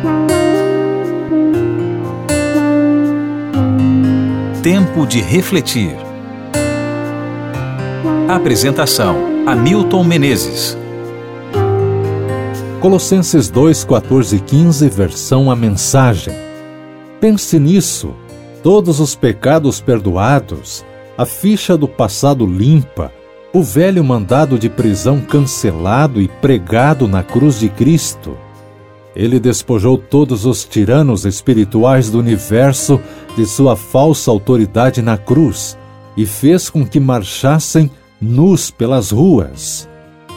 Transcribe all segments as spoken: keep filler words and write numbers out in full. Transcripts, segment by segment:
Tempo de refletir. Apresentação: Hamilton Menezes. Colossenses dois, quatorze e quinze, versão A Mensagem. Pense nisso, todos os pecados perdoados, a ficha do passado limpa, o velho mandado de prisão cancelado e pregado na cruz de Cristo. Ele despojou todos os tiranos espirituais do universo de sua falsa autoridade na cruz e fez com que marchassem nus pelas ruas.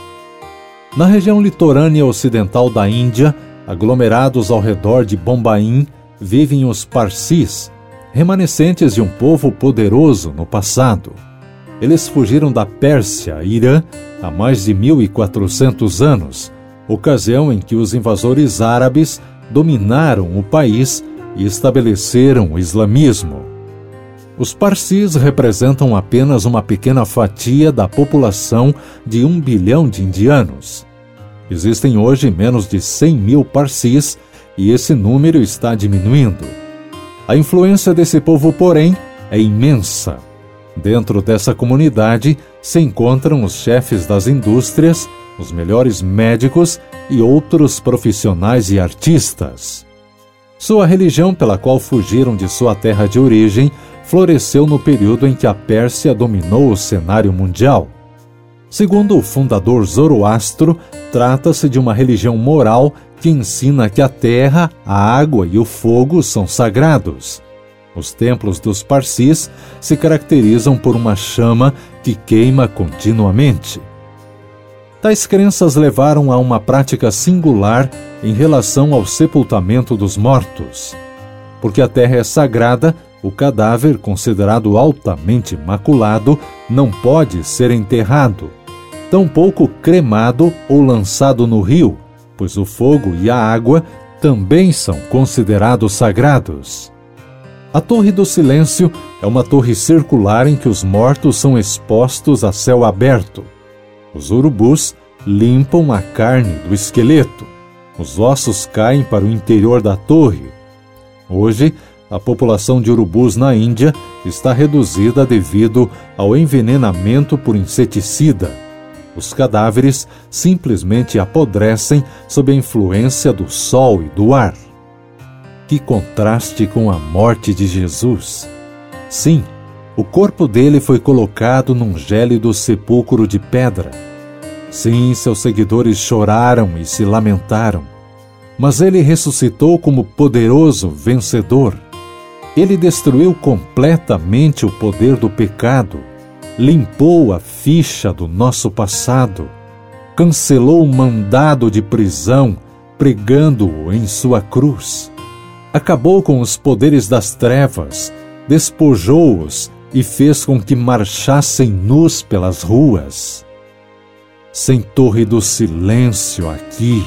Na região litorânea ocidental da Índia, aglomerados ao redor de Bombaim, vivem os Parsis, remanescentes de um povo poderoso no passado. Eles fugiram da Pérsia, Irã, há mais de mil e quatrocentos anos, ocasião em que os invasores árabes dominaram o país e estabeleceram o islamismo. Os Parsis representam apenas uma pequena fatia da população de um bilhão de indianos. Existem hoje menos de cem mil Parsis e esse número está diminuindo. A influência desse povo, porém, é imensa. Dentro dessa comunidade se encontram os chefes das indústrias, os melhores médicos e outros profissionais e artistas. Sua religião, pela qual fugiram de sua terra de origem, floresceu no período em que a Pérsia dominou o cenário mundial. Segundo o fundador Zoroastro, trata-se de uma religião moral que ensina que a terra, a água e o fogo são sagrados. Os templos dos Parsis se caracterizam por uma chama que queima continuamente. Tais crenças levaram a uma prática singular em relação ao sepultamento dos mortos. Porque a terra é sagrada, o cadáver, considerado altamente maculado, não pode ser enterrado, tampouco cremado ou lançado no rio, pois o fogo e a água também são considerados sagrados. A Torre do Silêncio é uma torre circular em que os mortos são expostos a céu aberto. Os urubus limpam a carne do esqueleto. Os ossos caem para o interior da torre. Hoje, a população de urubus na Índia está reduzida devido ao envenenamento por inseticida. Os cadáveres simplesmente apodrecem sob a influência do sol e do ar. Que contraste com a morte de Jesus! Sim, o corpo dele foi colocado num gélido sepulcro de pedra. Sim, seus seguidores choraram e se lamentaram. Mas ele ressuscitou como poderoso vencedor. Ele destruiu completamente o poder do pecado, limpou a ficha do nosso passado, cancelou o mandado de prisão, pregando-o em sua cruz. Acabou com os poderes das trevas, despojou-os e fez com que marchassem nus pelas ruas. Sem torre do silêncio aqui.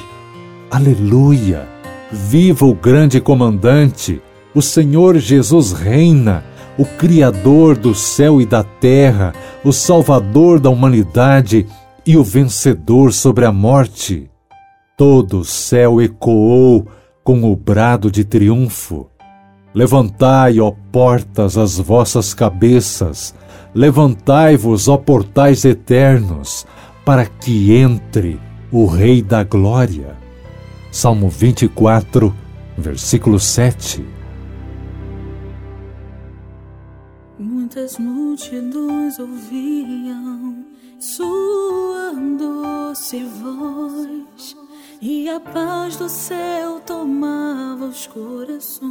Aleluia! Viva o grande comandante! O Senhor Jesus reina, o Criador do céu e da terra, o Salvador da humanidade e o vencedor sobre a morte. Todo o céu ecoou com o brado de triunfo. Levantai, ó portas, as vossas cabeças, levantai-vos, ó portais eternos, para que entre o Rei da Glória. Salmo vinte e quatro, versículo sete. Muitas multidões ouviam sua doce voz, e a paz do céu tomava os corações.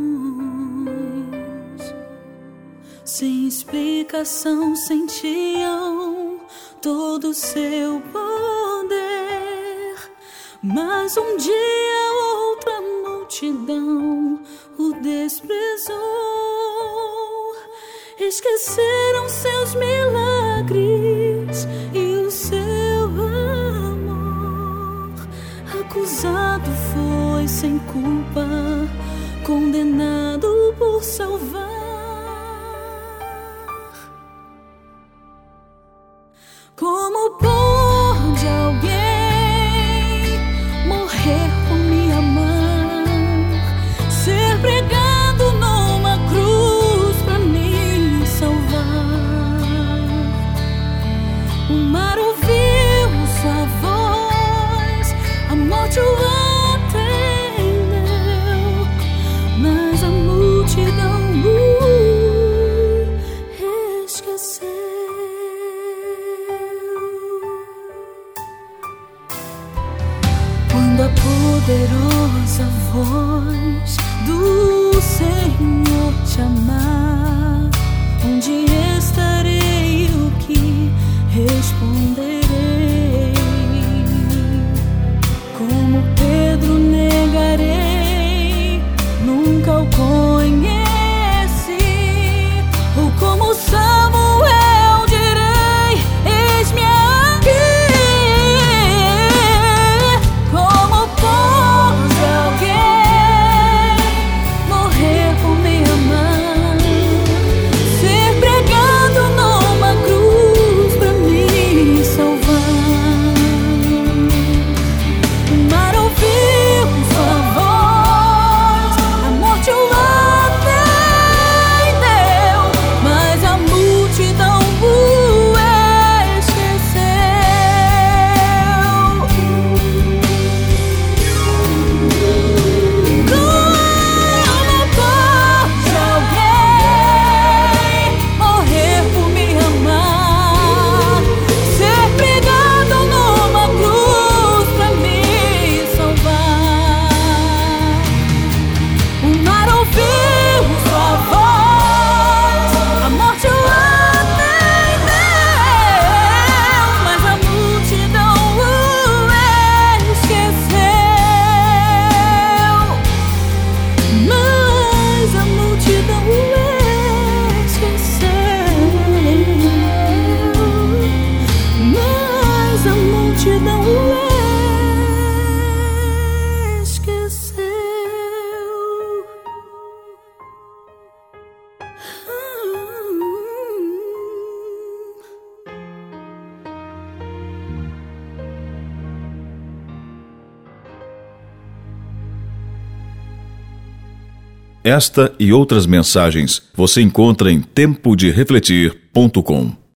Sem explicação sentiam todo o seu poder, mas um dia outra multidão o desprezou. Esqueceram seus milagres e o seu amor. Acusado foi sem culpa, condenado por salvar. Como pode alguém morrer por me amar? poderosa voz do Senhor te amar, onde estarei, o que responderei? Como Pedro negarei, nunca o conheci, ou como Samuel direi, eis-me aqui. Como pode alguém morrer por me amar, ser pregado numa cruz pra me salvar? O mar ouviu sua voz, a morte o atendeu, mas a multidão o esqueceu. Como pode alguém morrer por me amar, ser pregado numa cruz pra me salvar? O mar ouviu sua voz, a morte o atendeu, mas a multidão o esqueceu. Mas a multidão o esqueceu. Mas a multidão o esqueceu. Esta e outras mensagens você encontra em tempo de refletir ponto com.